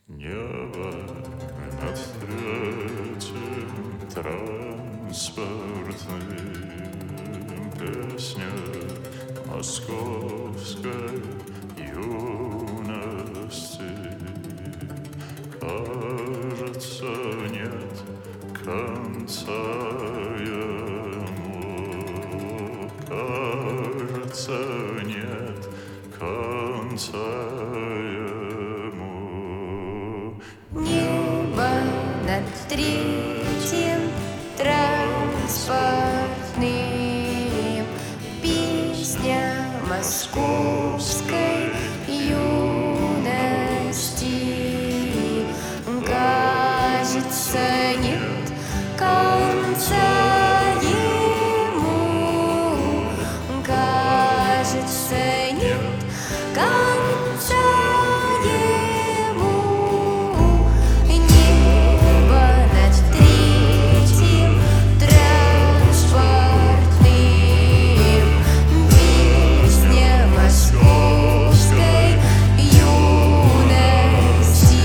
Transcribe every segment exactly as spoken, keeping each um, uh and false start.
Небо над третьим транспортным, песня московской юности. Кажется, нет конца ему, кажется, нет конца ему. Небо над третьим транспортным, песня московской юности. Кажется, нет конца ему, кажется, нет конца ему. Небо над третьим транспортным, песня московской юности.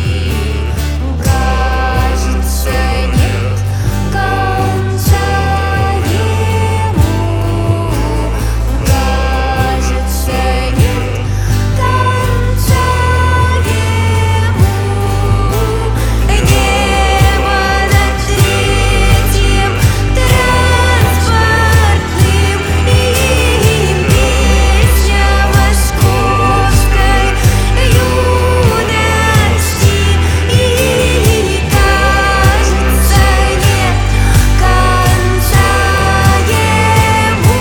Кажется, нет конца ему, кажется, нет конца ему. Небо над третьим транспортным, и песня московской юности. И кажется, нет конца ему,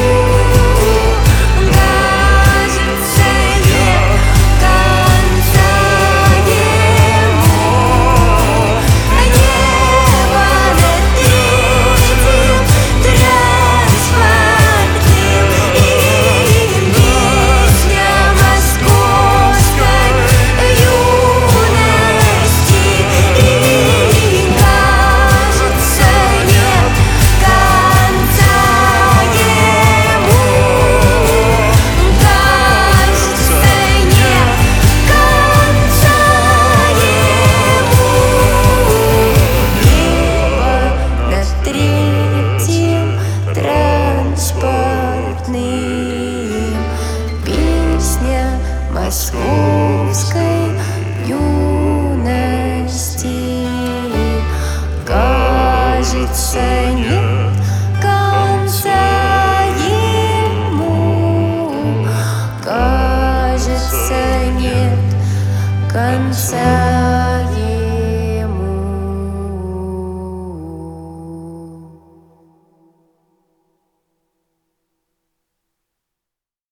кажется, нет конца ему. Небо над третьим транспортным, и песня московской юности. И кажется, нет конца ему, кажется, нет конца ему. Небо над третьим транспортным, песня московской юности. Кажется, нет конца ему, кажется, нет конца.